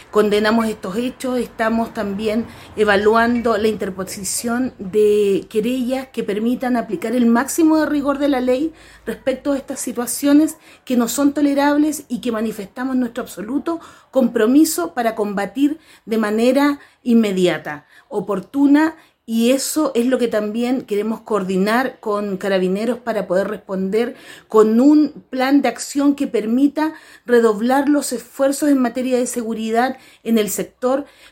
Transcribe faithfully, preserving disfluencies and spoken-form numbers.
condenamos estos hechos, estamos también evaluando la interposición de querellas que permitan aplicar el máximo de rigor de la ley respecto a estas situaciones que no son tolerables y que manifestamos nuestro absoluto compromiso para combatir de manera inmediata, oportuna. Y eso es lo que también queremos coordinar con Carabineros para poder responder con un plan de acción que permita redoblar los esfuerzos en materia de seguridad en el sector,